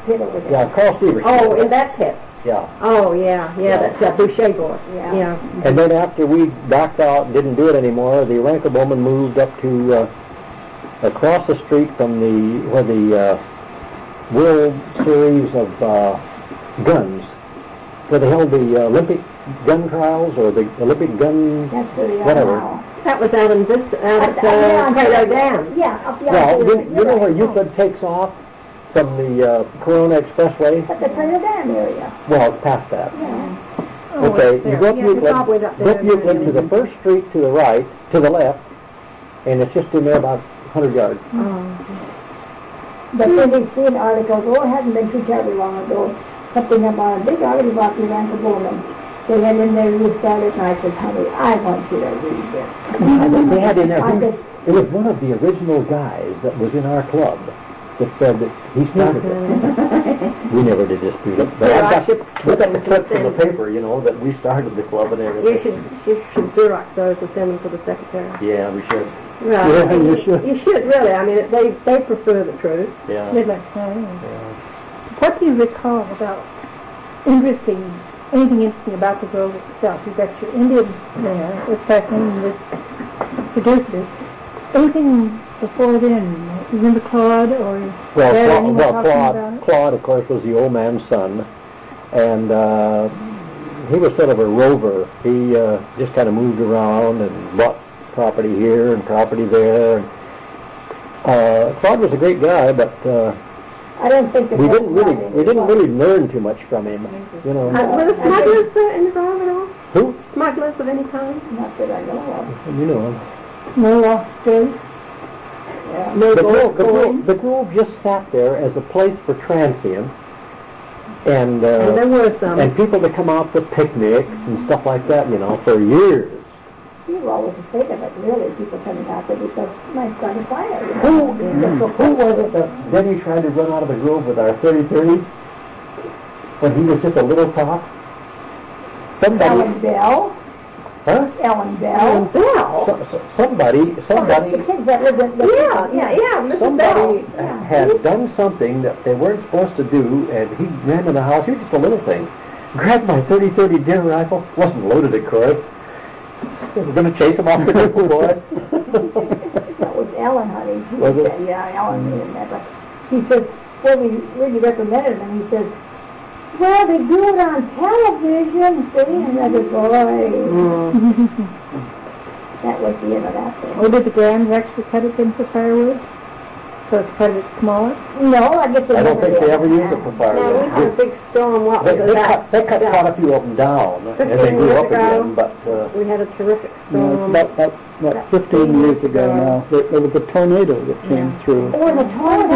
pit over there. Yeah, Carl Stevers. Oh, in that pit. Yeah. Oh, yeah, that's that Boucher board. Yeah. And then after we backed out, didn't do it anymore, the Ranker Bowman moved up to across the street from where the World Series of guns, where they held the Olympic gun trials or the Olympic gun whatever. That was out in Vista, out at Prado Dam. Yeah, up the Well, you know where Euclid takes off from the Corona Expressway? At the Prado Dam area. Well, it's past that. Yeah. Okay, you go up Euclid to the first street to the right, to the left, and it's just in there about 100 yards. But then they see an article, it hadn't been too terribly long ago, something about a big article about the Ranker Bowman. They had in there, you started, and I said, honey, I want you to read this. They had in there, it was one of the original guys that was in our club that said that he started it. We never did dispute it. But I've got the clips in the paper, you know, that we started the club and everything. You should Xerox those and send them to the secretary. Yeah, we should. Right. Yeah, you should. You should, really. I mean, they prefer the truth. Yeah. What do you recall about anything interesting about the grove itself? You've got your Indian there, especially this producer. Anything before then? Remember Claude or Claude, of course, was the old man's son, and he was sort of a rover. He just kind of moved around and bought property here and property there. Claude was a great guy, but I don't think we didn't really learn too much from him. You know. Were the smugglers in the grove at all? Who? Smugglers of any kind? Not that I know of. You know. No lost days? Yeah. No the Grove just sat there as a place for transients and there were some. And people to come out for picnics and stuff like that, you know, for years. We were always afraid of it, really, people coming out there because it might start a fire. You know? Who was it that Denny tried to run out of the Grove with our 30-30 when he was just a little tot? Somebody. Ellen Bell. Huh? Ellen Bell. Somebody. The kids that lived in Mrs. Somebody Bell. had done something that they weren't supposed to do, and he ran in the house. He was just a little thing. Grabbed my 30-30 deer rifle. Wasn't loaded, of course. We're going to chase him off the boy. That was Ellen, honey. Was it? Yeah, Ellen did that. But he says, well, we really recommended him. He says, well, they do it on television, see? And I said, boy. That was the end of that thing. Or did the Grams actually cut it in for firewood? So it's cut it smaller? No, I guess I don't think they ever used it for firewood. No, we had a big storm. What was it? They cut quite a few of them down, and they grew up again, but... we had a terrific storm. About 15 years ago now, there was a tornado that came through. Oh, and the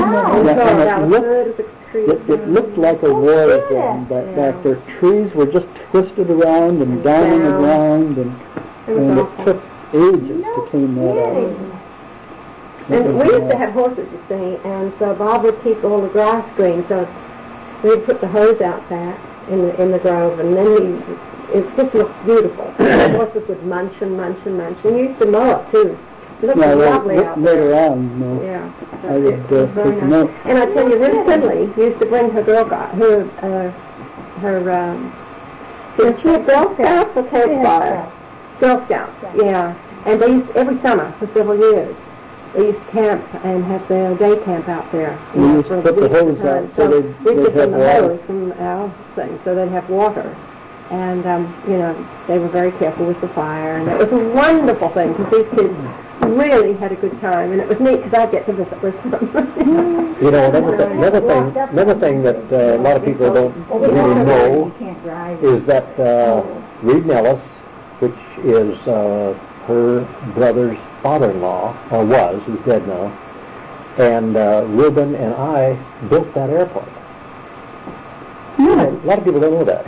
tornado! It looked like a war zone back there. Trees were just twisted around and down on the ground, and it took ages to clean that out. And we used to have horses, you see, and so Bob would keep all the grass green, so we'd put the hose out back in the grove, and then it just looked beautiful. The horses would munch and munch and munch, and you used to mow it too. It looked lovely out there. Later on, yeah, I would very nice. And I tell you, Ruth Finley used to bring her Girl Scouts for campfire. Girl Scouts, yeah. And they used every summer for several years. They used to camp and have their day camp out there. We used to put the hose out so they'd have water. Hose from our thing, so they'd have water. And, they were very careful with the fire. And it was a wonderful thing because these kids really had a good time. And it was neat because I'd get to visit with them. Another thing that a lot of people don't really know is that Reed Nellis, which is her brother's father-in-law, or was, who's dead now, and Reuben and I built that airport. A lot of people don't know that.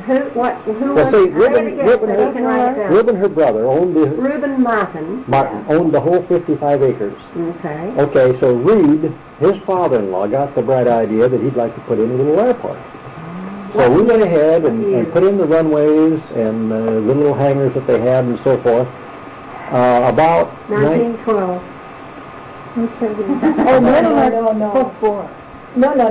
Reuben, her brother, owned the... Reuben Martin. Owned the whole 55 acres. Okay. Okay, so Reed, his father-in-law, got the bright idea that he'd like to put in a little airport. So we went ahead and put in the runways and the little hangars that they had and so forth. About 1912. Oh, no. No. No.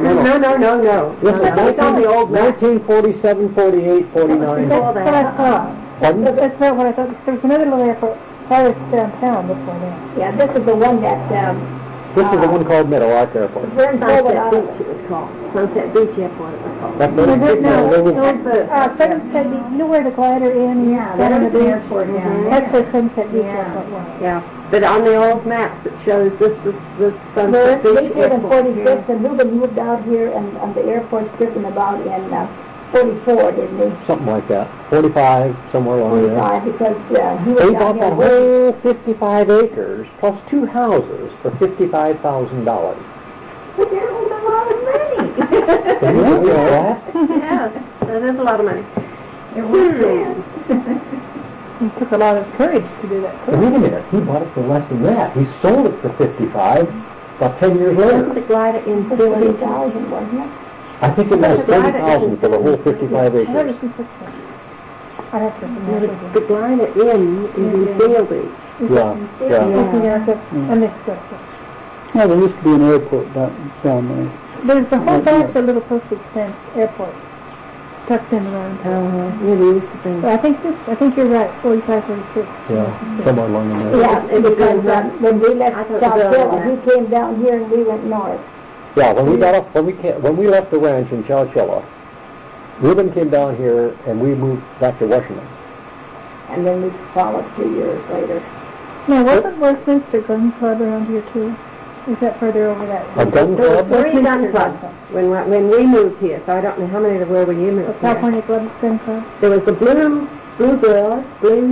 It's on the old map. 1947, 48, 49. That's what I thought. Pardon? That's not what I thought. There was another little airport farther downtown before that. Yeah, this is the one that, This is the one called Meadow Arc Airport. Vern Colvin Sunset out Beach of. it was called. Sunset Beach Airport it was called. That's No, the Sunset Beach, you know where the glider in? Yeah, down on that the was the beach? airport down there. That's where Sunset Beach Yeah. Airport was. Yeah, but on the old maps it shows this Sunset They Beach did in Airport. 46, and Reuben moved out here, and the airport stripping about in 44, didn't he? something like that. 45, somewhere along there. 45, because he was They down bought here. that whole 55 acres plus 2 houses for $55,000. But that was a lot of money. Can you believe that? Yes, that is a lot of money. It was then. It took a lot of courage to do that. Wait a minute, he bought it for less than that. He sold it for 55 about 10 years Wasn't later. the glider in 40,000, wasn't it? I think it was 30,000 for the whole 55 I never acres. seen such a I'd have to remember. The glider in is in Seal Beach. Yeah, yeah. I mixed up. Well, there used to be an airport down there. There's a whole bunch of little postage stamp airports tucked in around. Really used to be. I think you're right, 45, 46. Yeah, somewhere along the way. Yeah, because when we left I thought South it was Carolina, over he came down here and we went north. Yeah, when we got up, when we left the ranch in Chowchilla, Reuben came down here and we moved back to Washington. And then we followed 2 years later. Now, wasn't Westminster Gun Club around here too? Is that further over that way? A gun There were club? 3 gun clubs when we moved here, so I don't know how many there were when you The moved here. California Gun Club? There was the Bluebird,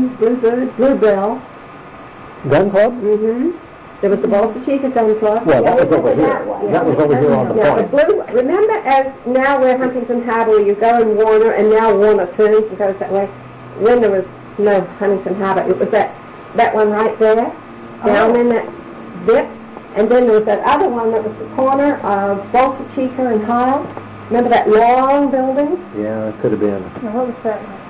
Gun club? mm-hmm. There was the Bolsa Chica Gun Club. Well, that was over that here. one. That was over here on the Yeah, the point. blue, remember as now where Huntington Harbor, you go in Warner, and now Warner turns and goes that way. When there was no Huntington Harbor, it was that one right there, down in that dip. And then there was that other one that was the corner of Bolsa Chica and Hiles. Remember that long building? Yeah, it could have been. Now, what was that one?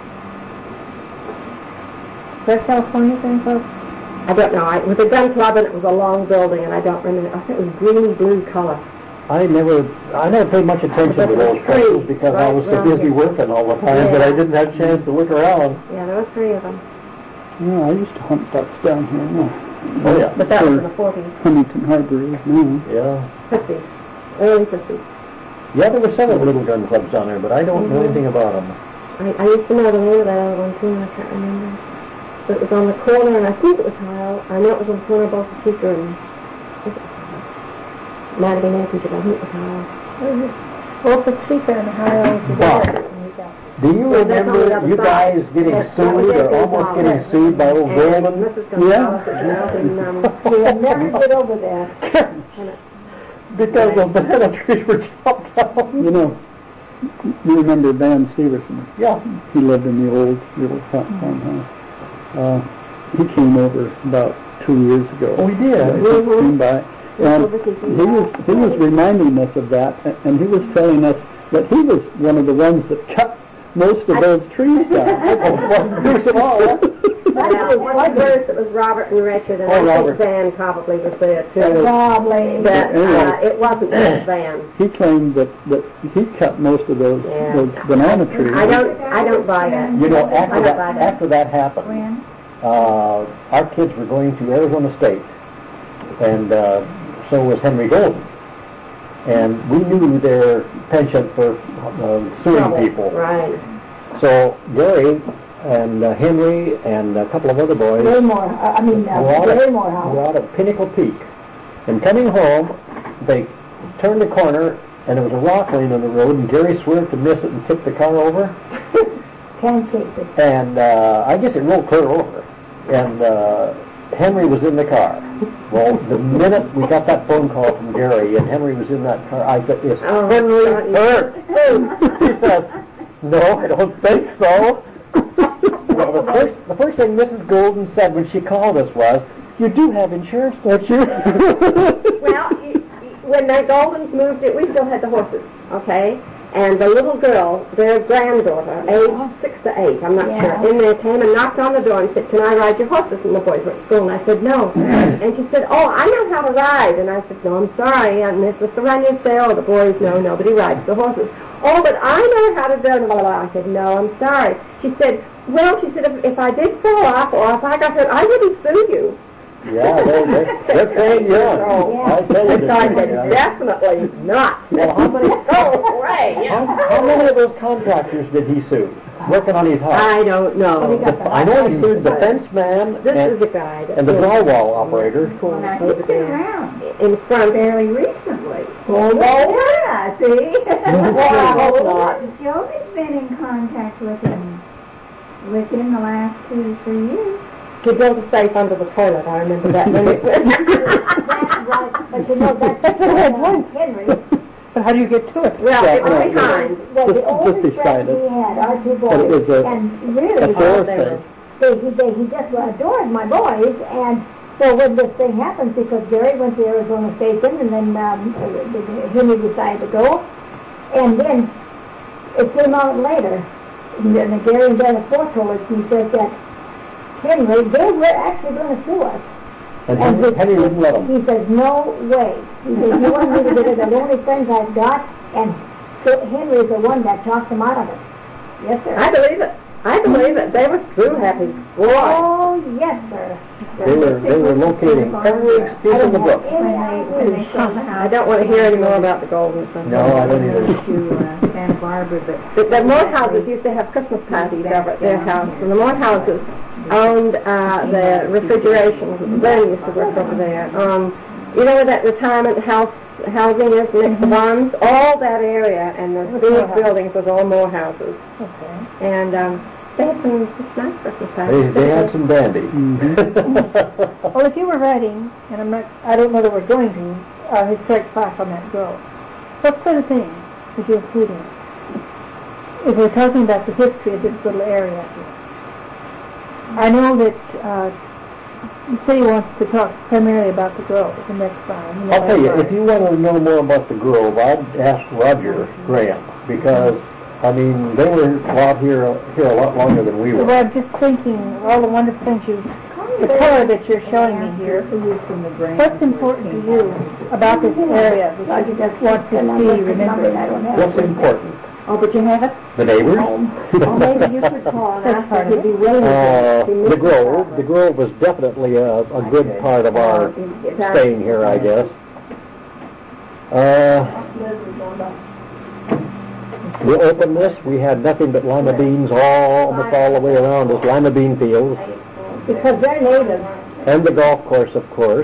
West California Gun Club? I don't know. It was a gun club and it was a long building, and I don't remember. I think it was green-blue color. I never paid much attention to those places because I was so busy working all the time that I didn't have a chance to look around. Yeah, there were 3 of them. Yeah, I used to hunt ducks down here. No. Oh, yeah. But that was in the 40s, Huntington Harbor is now. Yeah. 50s, early 50s. Yeah, there were several little gun clubs down there, but I don't know anything about them. I used to know the name of that other one too, and I can't remember. But it was on the corner, and I think it was Hiles. I know it was on the corner of Bolsa Chica and might have been Anchorage, but I think it was Hiles. Bolsa Chica and Hiles. Wow. Do you Well, that's on the remember other you side. guys getting Yes, sued or almost getting sued by old And Goldman? Mrs. Gonzalez at Melvin, We'll never get over that. Because the banana trees were chopped down. You know, you remember Van Steverson? Yeah. He lived in the old farmhouse. He came over about 2 years ago. Oh, he did? He came by. And he was reminding us of that, and he was telling us that he was one of the ones that cut most of those trees down. Wasn't Bruce at all, huh? One verse it was Robert and Richard, and Oh, I Robert. think Van probably was there too. Probably. But Anyway. it wasn't just Van. He claimed that he cut most of those banana trees. I don't buy that. You know, I don't buy that. after that happened, our kids were going to Arizona State, and so was Henry Golden. And we knew their penchant for suing people. Right. So Gary and Henry and a couple of other boys Gary were out Morehouse. at Pinnacle Peak. And coming home, they turned the corner, and there was a rock laying on the road, and Gary swerved to miss it and tipped the car over. Pancaked it. And I guess it rolled clear over. And Henry was in the car. Well, the minute we got that phone call from Gary and Henry was in that car, I said, "Is Henry hurt?" He said, "No, I don't think so." Well, the first thing Mrs. Golden said when she called us was, "You do have insurance, don't you?" Well, when the Goldens moved it, we still had the horses, okay? And the little girl, their granddaughter, aged 6 to 8, I'm not sure, in there came and knocked on the door and said, "Can I ride your horses?" And the boys were at school, and I said, "No." And she said, "Oh, I know how to ride." And I said, "No, I'm sorry." And Mr. Runyon said, "Oh, the boys, no, nobody rides the horses." "Oh, but I know how to do it." Blah, blah, blah. I said, "No, I'm sorry." She said, "Well," she said, if I did fall off or if I got hurt, I wouldn't sue you." Yeah, they're trained young. I tell you, So I said, "Definitely not." Well, how many? Go away. How many of those contractors did he sue? Working on his house. I don't know. I know he sued the fence man This is a guy and the drywall operator. Well, now, he's been around in front. fairly recently. Oh, Yeah, see? Well, I hope not. Joey's been in contact with him within the last 2 to 3 years. He built a safe under the toilet. I remember that. That's right. But you know, that's Henry. But how do you get to it? Well, it was Yeah. behind. Was the Just oldest beside friend we had, our 2 But it was boys. a And really, door they safe. he just adored my boys. And so when this thing happens, because Gary went to Arizona Station, and then Henry decided to go, and then it came out later. And Gary and Dennis Ford told us, he said that Henry, they were actually going to sue us. And Henry wouldn't let them. He says, "No way." He says, "You want me to get it? They're the only friends I've got." And so Henry's the one that talked them out of it. Yes, sir. I believe it. I believe it. They were so happy. Boy. Oh, yes, sir. They were locating every excuse in the book. When they sold the I don't want to hear any more about the Golden Sun. No, I don't either. to Santa Barbara, but The Morehouses used to have Christmas parties over at their house, and the Morehouses owned the refrigeration. Glenn used to work over there. You know where that retirement housing is next to Bonds? All that area, and the big buildings was all Morehouses. Okay. And they had some just nice Christmas parties. They had some dandy. Well, if you were writing, and I don't know that we're going to, a historic plaque on that grove, what sort of thing would you include in it? If we're talking about the history of this little area here. I know that the city wants to talk primarily about the grove the next time. I'll tell you, if you want to know more about the Grove, I'd ask Roger Graham, because, I mean, they were out here a lot longer than we Well, were. I'm just thinking of all the wonderful things the color that you're showing me here. What's important to you about this area that you just want to see remembered? What's important? Oh, but you have it? The neighbors? Well, maybe you could call and ask if he'd be willing to The Grove was definitely a good part of our staying here, I guess. We opened this, we had nothing but lima beans almost all the way around us, lima bean fields, because they're natives. and the golf course, of course.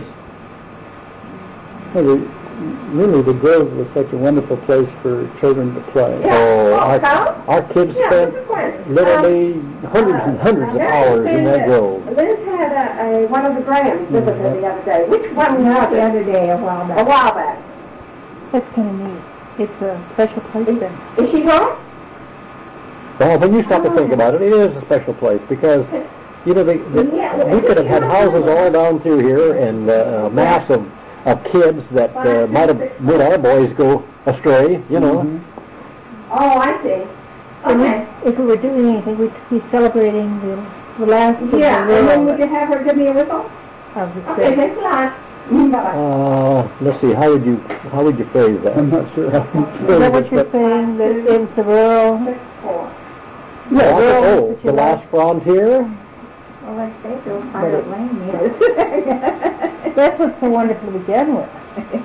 Well, really, the Grove was such a wonderful place for children to play. So Carl? our kids spent literally hundreds and hundreds of hours in that grove. Liz had one of the Grahams visit her the other day. Which one was The it? other day, a while back. A while back. That's kind of neat. It's a special place then. Is she home? Well, when you stop to think about it, it is a special place because, you know, we could have had houses all down through here and a mass of kids that might have made our boys go astray, you know. Oh, I see. Okay. If we were doing anything, we'd be celebrating the last of the Yeah, and then would world you have her give me a whistle? of the Okay, state. thanks a lot. Bye-bye. Let's see, how would you phrase that? I'm not sure how to Is that what you're saying, that it was the rural? Yeah, rural that you the last frontier? Well, let's say so. Pilot Lane is. That's what's so wonderful to begin with.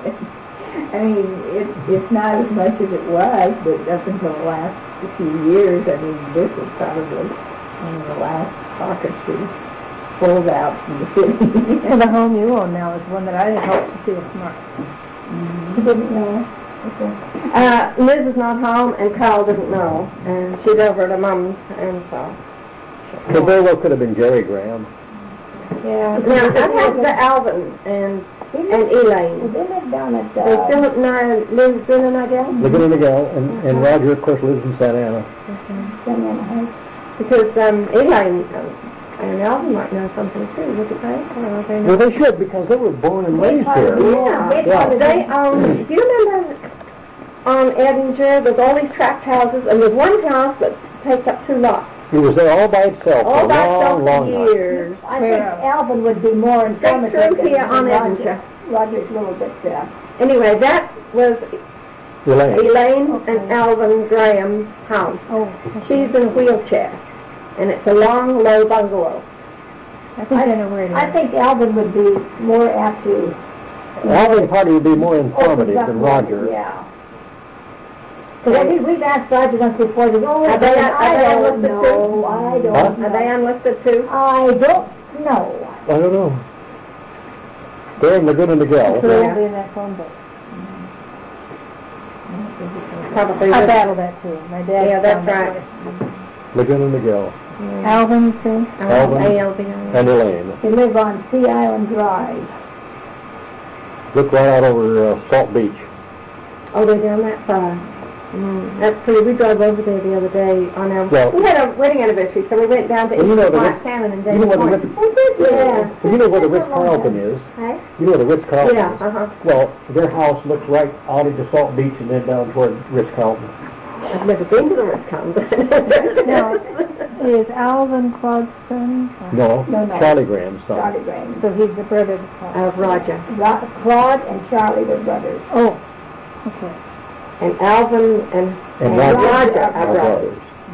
I mean, it's not as much as it was, but up until the last few years, I mean, this is probably one of the last pocketry holdouts in the city. And the home you own now is one that I hope to see a smart. You didn't know? Liz is not home, and Carl didn't know, and she's over at her mom's, and so. The very well could have been Jerry Graham. Yeah. Now, I have the Alvin and Elaine. They live down at, They still live in Nigel? Living in the gal, and Roger, of course, lives in Santa Ana. Santa Heights. Because Elaine and Alvin might know something too, wouldn't they? Or they know? Well, they should, because they were born and raised here. Yeah, Yeah. they own. Do you remember on Edinger. There's all these tract houses, and there's one house that takes up 2 lots. He was there all by itself All for by a long, itself long for time. years. I think Alvin would be more informative through than here on Roger. Edinger. Roger's a little bit, Anyway, that was Elaine. Elaine and Alvin Graham's house. Oh, She's in a wheelchair, and it's a long, low bungalow. I think I know where it is. I think Alvin would be more apt to Alvin probably would be more informative open up than more, Roger. Yeah. Because we've asked Roger once before, he goes, oh, Are they I don't enlisted know, too? I don't Huh? know. Are they enlisted too? I don't know. I don't know. They're in Laguna Niguel. Probably in that phone book. Probably. I would. battled that too. My dad. Yeah, that's found that right. way. Laguna Niguel. Alvin, you say? Alvin. A-L-V-I. And Elaine. They live on Sea Island Drive. Look right out over Salt Beach. Oh, they're down that far. That's pretty. We drove over there the other day on our. Well- we had a wedding anniversary, so we went down to Well, you know eat the White Ritz- Salmon and you know David what the Point. Ritz- Oh, did you? Yeah. You know where the Ritz-Carlton is? Hey? You know where the Ritz-Carlton Yeah, is? uh-huh. Well, their house looks right out into Salt Beach and then down toward Ritz-Carlton. I've never been to the Ritz-Carlton. Now, is Alvin Claude's son? No, No. Charlie Graham's son. Charlie Graham. So he's the brother of Claude. Of Roger. Claude and Charlie were brothers. Oh, okay. And Alvin and Roger Roger are are brothers.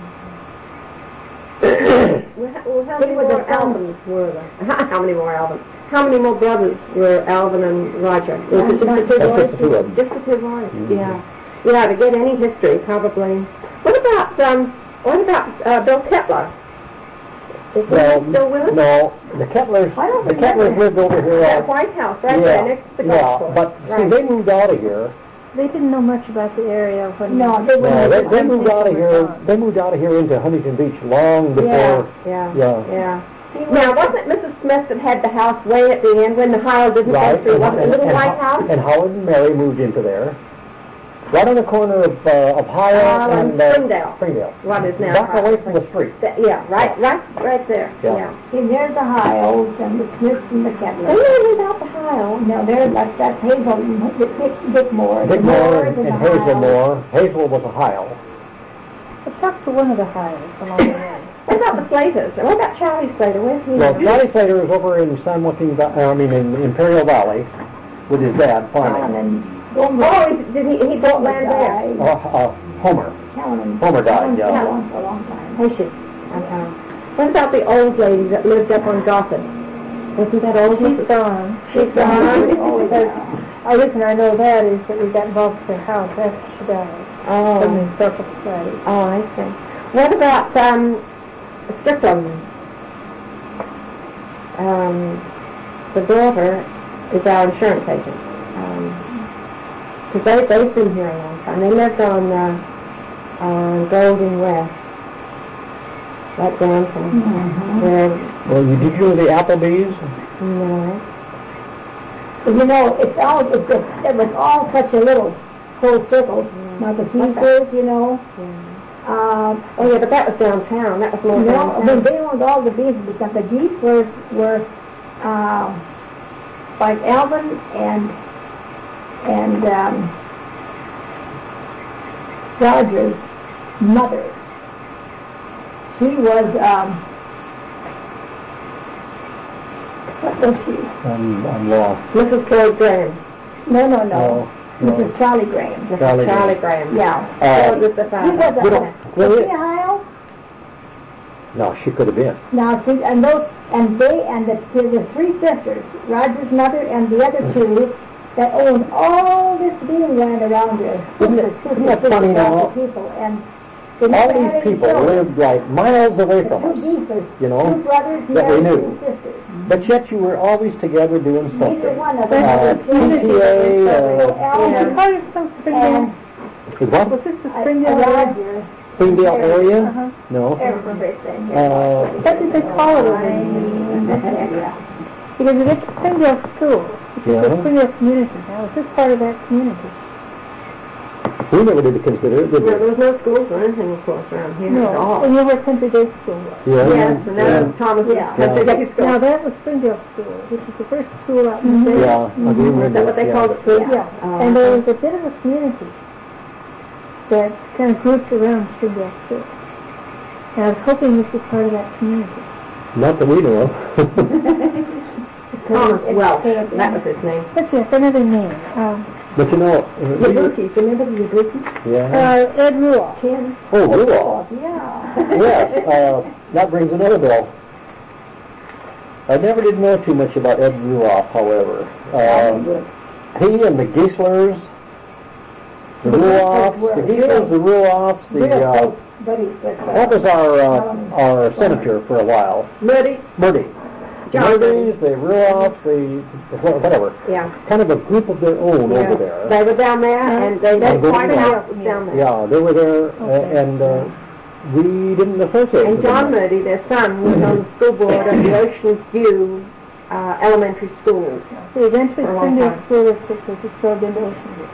Well, how many They were the more Alvins were there? How many more Alvins? How many more brothers were Alvin and Roger? Was it just the two That's boys? just the two of them. Just the two boys. Yeah. Yeah. To get any history, probably. What about Bill Kettler? Is he Well, still with us? no, the Kettlers I don't lived over here. That White House right there next to the golf course. But see, Right. they moved out of here. They didn't know much about the area when. No, they No, wouldn't. they moved out of here. They moved out of here into Huntington Beach long before. Yeah. Yeah. Now, wasn't it Mrs. Smith that had the house way at the end when the Heil didn't go Right. through? Wasn't it a little white house? And Howard and Mary moved into there. Right on the corner of Higher and Springdale. What is now? Back away from the street. Yeah, right there. Yeah. Yeah. See, there's the Hiles and the Smiths and the They Kettlers. live without the Heil. No, that's Hazel, Dick Moore. Dick The Moore Moores and the Hazel Hiles. Moore. Hazel was a Heil. I talked to one of the Hiles along the way. What about the Slaters? And what about Charlie Slater? Where's he? Well, now? Charlie Slater is over in San Joaquin, in Imperial Valley with his dad farming. And Oh, did he bought land there? Homer. Helen. Homer died, yeah. Helen for a long time. Has she? What about the old lady that lived up on Gotham? Wasn't that old? She's gone. She's gone. Because the reason I know that is that we got involved with her house after she died. From the Oh, historical society. I see. What about Strickland's? The daughter is our insurance agent. Because they've been here a long time. They lived on Golden West. Right down from where, Well, did you know the Applebee's? no. You know, it was all such a little full circle. Now the Geesers, you know. Oh yeah, but that was downtown. That was more No, downtown. when they owned all the bees, because the geese were like Alvin and Roger's mother. She was what was she? I'm lost. Mrs. Floyd Graham. No. No. Mrs. Charlie Graham. Charlie Graham. Yeah. Floyd was the She father. was We don't- was she a Heil? No, she could have been. Now, see, and the three sisters, Roger's mother and the other two, that owned all this bean land around there. Isn't that funny now? People, and they All never had these any people children. lived like miles away The from two us, geezers, you know, two brothers that we married knew. two sisters. But yet you were always together doing Neither something. one of them PTA, Alvin Part of some Springdale. and what? Was this the Springdale area? Roger, Springdale area? Uh-huh. No. everything. What did they call it over there? Because it's Springdale School, which is Yeah. the Springdale community. Now, is this part of that community? We never did consider it, did No, there we? was no schools or anything, of course, around here at No. all. And you were Country Day School. Yeah. Yes, and then Thomas Yeah. Country Day School. Now, that was Springdale School, which was the first school out in the state. Yeah, I do remember Is that what they yeah. called it, too? Yeah. Oh, And there was a bit of a community that kind of grouped around Stringdale Church. And I was hoping this was part of that community. Not that we know of. Thomas Welch, that was his name. But yes, another name. But you know, Yabukis, remember the Yabukis? yeah. Ed Ruoff. Oh, Ruoff. Yeah. Yes, that brings another bell. I never did know too much about Ed Ruoff, however. He and the Geislers, the Ruoffs, what was our senator for a while? Murdy. John Murdy's, the Ruoffs, the whatever. Yeah. Kind of a group of their own over there. They were down there, and they quite a house was down there. Yeah, they were there, and we didn't associate And with John them. Murdy, their son, was on the school board at the Ocean View Elementary School. So eventually For a long Springdale time. School District was absorbed into Ocean View.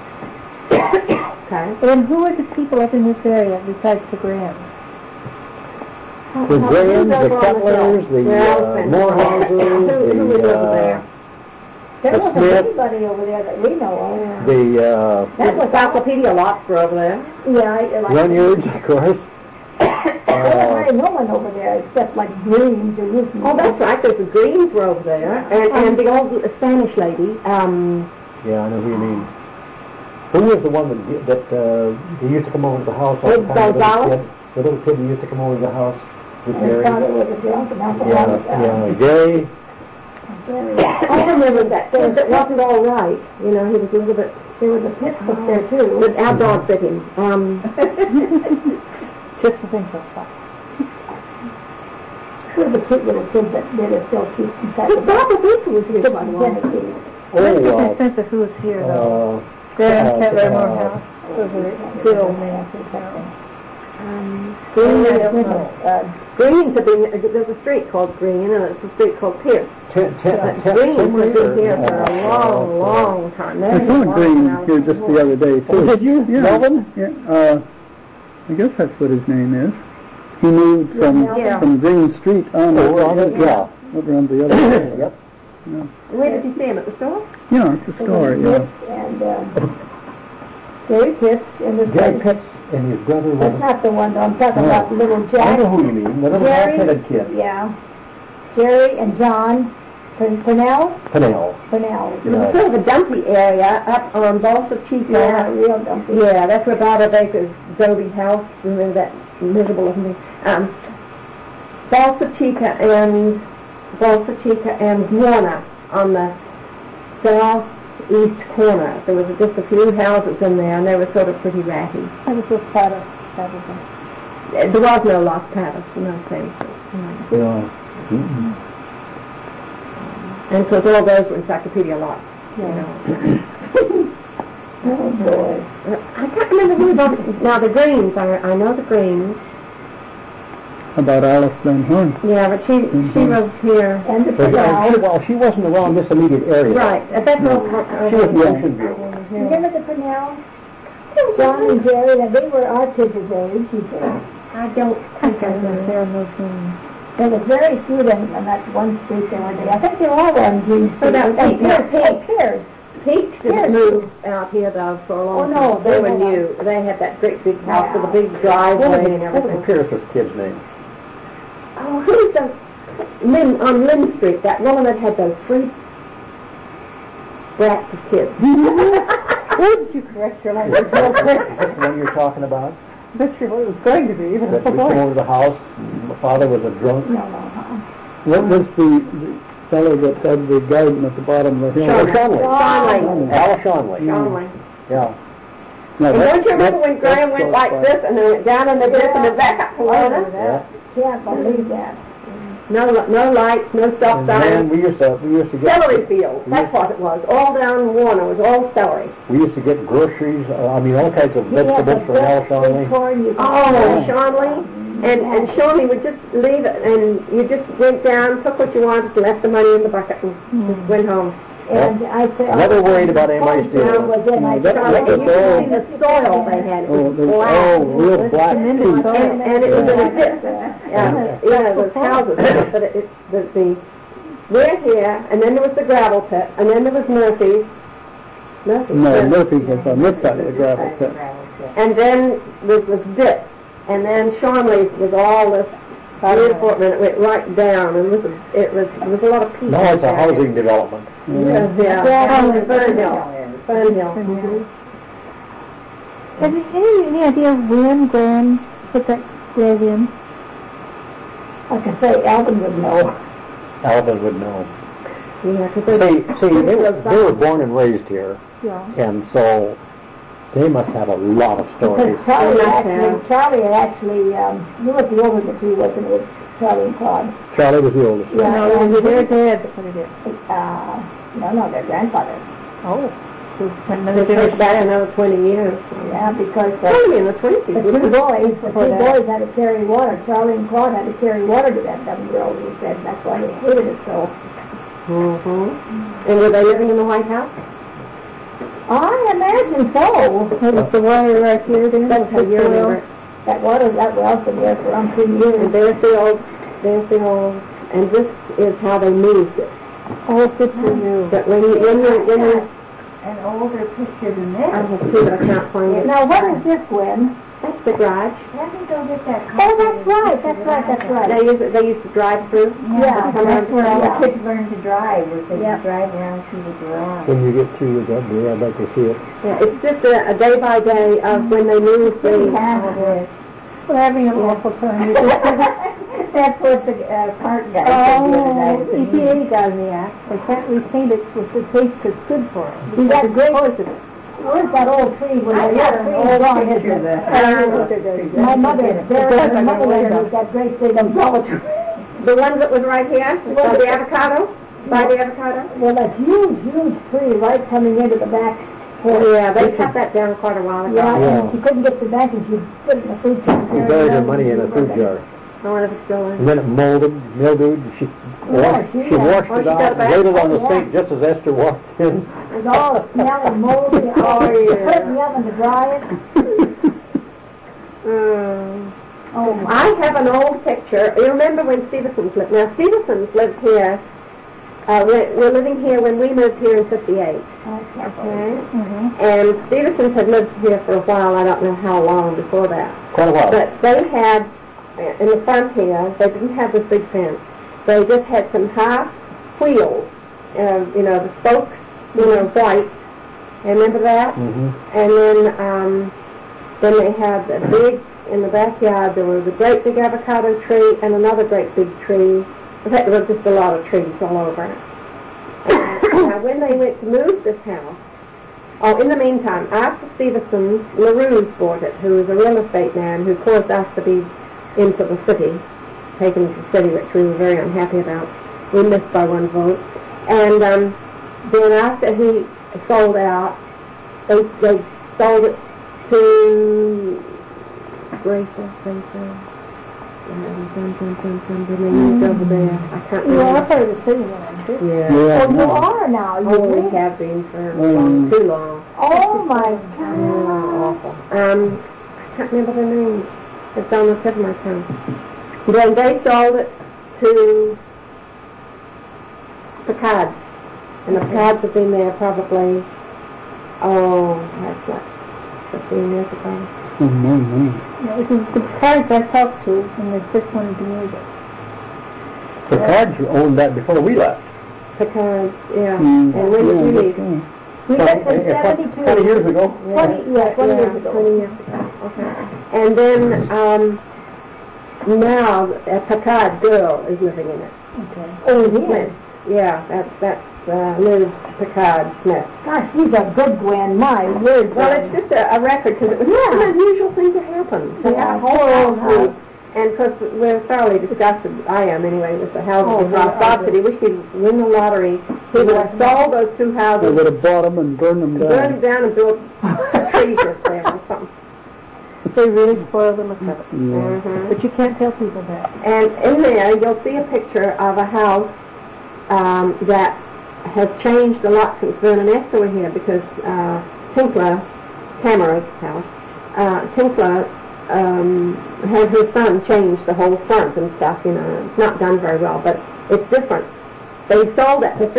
Okay. And who are the people up in this area besides the Grahams? The Grahams, the Cutlers, the Morehouses, Who was over there? There The wasn't Smiths. anybody over there that we know of. the That was Encyclopedia lots were over there. Runyards, of course. There wasn't no one over there except like Greens or Ruth. Oh, that's right. There's the Greens were over there, and the old Spanish lady. Yeah, I know who you mean. Who was the one that he used to come over to the house all the Ed time? Gonzalez? The little kid who used to come over to the house with His Gary. father was a drunk and alcoholic. Gary. I remember that kid that wasn't all right. You know, he was a little bit. There was a pit up there too. But our dog bit him. Just to think of that. There was a cute little kid that are still cute in fact. But Barbara Baker was here quite a while. Tennessee. Let's get Oh, a sense of who was here, though. Graham Kettler Morehouse was a good old man from town. Greens have been. There's a street called Green, and there's a street called Pierce. Greens have been here for a long, long time. I saw Green here just the other day, too. Did you? Yeah. Melvin? Yeah, I guess that's what his name is. He moved from Green Street on over on the other way. Yep. Where did you see him, at the store? Yeah, it's a store, yeah. And Gary Pitts and his Gary brother. Pitts and his brother That's was. not the one I'm talking about, little I Jack. know who you mean. The little Jerry. black-headed kid. Yeah. Jerry and John Purnell. Pennell. It was sort of a dumpy area up on Balsa Chica. Yeah, real dumpy. Yeah, that's where Barbara Baker's Dobie house. Remember that miserable looking thing? Balsa Chica and Warner on the southeast corner. There was just a few houses in there, and they were sort of pretty ratty. I was with Potter, probably. There was no Los Patos in those days. Yeah. And of course, all those were encyclopedia lots. You know. Oh boy. I can't remember who was on. Now the Greens, I know the Greens. About Alice Van Horn. Yeah, but she was here. And the Well, Purnells. she wasn't around this immediate area. Right, at that time. She was in Ocean View. Remember the Purnells? John and Jerry, now they were our kids' age, he said. I don't think I I was know. there in those rooms. There was very few of them on that one street there one day. I think they all were on Green Street. So that was And Pierce. Pierce. Peaks didn't move out here though for a long Oh, no, time. They were they were new. They had that great big house Yeah. with a big What driveway and was everything. Pierce's kid's name? Oh, who's the on Lynn Street? That woman that had those three brats of kids. Wouldn't you correct your language real quick? That's the one you're talking about? That's what it was going to be. That would come over to the house. My father was a drunk. No. What was the fellow that had the garden at the bottom of the hill? Shanley. Shanley. Al Shanley. Shanley. Yeah. No, And don't you remember that's- when Graham that's went like close this and then went down in the dip and then back up to water? Yeah. Can't believe that. No lights, no stop And man, signs. we used to get Celery fields. That's what it was. All down Warner was all celery. we used to get groceries. All kinds of He had the vegetables from Al best sweet Shanley. corn you could Oh, find. Shanley. And Shawnee would just leave it, and you just went down, took what you wanted, left the money in the bucket, and just went home. And I said, Never worried about anybody stealing. Was in, I That- said, that And was you could see the soil they had. It Oh, was there was black. real black tremendous feet. soil. And it was in a dip. Yeah, those houses. But we're here, and then there was the gravel pit, and then there was Murphy's. No, Murphy's was on this side of the gravel pit. and then this was dip, and then Sharmley's was all this beautiful, and it went right down, and it was a lot of people. Now it's a housing development. Yeah, Fernhill. Have you any idea when Gran put that grave in? Like I say, Alvin would know. Alvin would know. Yeah, See, they were born and raised here, Yeah. and so they must have a lot of stories. Because Charlie actually, you were the older of the two, wasn't it? Charlie and Claude. Charlie was the oldest. Yeah, No, and their dad that put it in. no, their grandfather. Oh. So They took it back another 20 years. Yeah, because Probably in the 20s. the two boys had to carry water. Charlie and Claude had to carry water to that dumb girl, he said. That's why they hated it so. Mm-hmm. And were they living in the White House? I imagine so. That was the water right here. Then That's how you remember it. That well's been there for around 3 And years. there's the old, and this is how they moved it. Oh, good for you. But when you An older picture than I will see, but I can't find it. Now, what is this, Gwen? That's the garage. Let me go get that. Oh, that's right. They used to drive through. Yeah, that's where all the kids learned to drive, was they drive around through the garage. When you get through with that, I'd like to see it. Yeah, it's just a day by day of when they moved the. We're having an awful time. That's what the cart guy Oh, EPA got in the act. They can't repaint it with the tape that's good for it. See that great Poison. Where's that old tree when they were old on it? My mother had that great big umbrella tree. The one that was right here, by the avocado. Well, that huge tree right coming into the back. Yeah, they cut that down quite a while ago. Yeah, and she couldn't get to the back, and she put it in a food jar. She buried her money in a food jar. I wonder if it's still in. And then it molded, mildewed, she washed it out, laid it on the sink just as Esther walked in. It was all smelling moldy. Put it in the oven to dry it. Oh, I have an old picture. You remember when Stevenson's lived? Now, Stevenson's lived here. We're living here when we moved here in 58. Okay? And Stevenson's had lived here for a while. I don't know how long before that. Quite a while. But they had, in the front here, they didn't have this big fence. They just had some half wheels, the spokes, white. Remember that? Mm-hmm. And then they had a big, in the backyard, there was a great big avocado tree and another great big tree. In fact, there were just a lot of trees all over it. Now, when they went to move this house, in the meantime, after Stevenson's, LaRue's bought it, who was a real estate man who caused us to be into the city, taken to the city, which we were very unhappy about. We missed by one vote. And then after he sold out, they sold it to Grace. The name's over there. I can't remember. Yeah, I thought it was sitting there, too. Yeah. Oh, you are now. We have been for too long. Oh, my Oh, God. awful. I can't remember the name. It's on the tip of my tongue. Then they sold it to Picard's. And the Picards have been there probably, that's like 15 years ago. Yeah, it was the cards I talked to when they first wanted to move it. The Cards owned that before we left. Picard's, yeah. And when did you leave? We left in 72. 20 years ago. 20 years ago. 20 years ago. Okay. And then now a Picard girl is living in it. Okay. Oh, yes. Smith. Yeah, that's Liz Picard Smith. Gosh, these are good, Gwen. My word. Well, it's just a record because it was such an unusual thing to happen. To Yeah, have whole poor households. And because we're thoroughly disgusted, I am anyway, with the houses across South City. Wish he'd win the lottery. He would have sold those two They houses, would have bought them and burned them burned them down. down and built trees just there or something. They really spoil the look of it. Mm-hmm. But you can't tell people that. And in there, you'll see a picture of a house that has changed a lot since Vern and Esther were here, because Tinkler, Tamara's house, Tinkler had her son change the whole front and stuff. It's not done very well, but it's different. They sold it for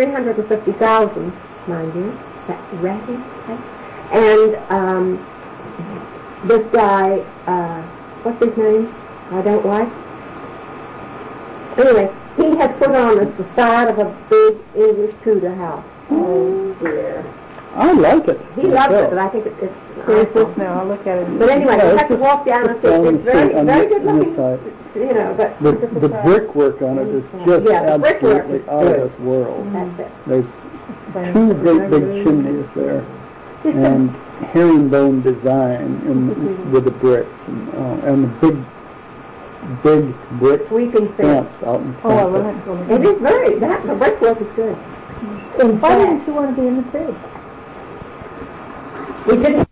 $350,000, mind you. That's ratty. And this guy, what's his name? I don't like. Anyway, he has put on this facade of a big English Tudor house. Oh dear. I like it. He loves it, but I think it's Where's this now? I'll look at it. But anyway, Yeah, you it's have to just- walk down and see. down the It's very, street on very this- good on this looking, side. you know, but The brickwork on it is just Yeah, the brickwork absolutely is out of good. this world. that's it. There's two great big chimneys there, and herringbone design with the bricks, and the big brick Sweeping fence fence. out in Oh, I front. love it. It is very, the brickwork is good. Why didn't you want to be in the city? We didn't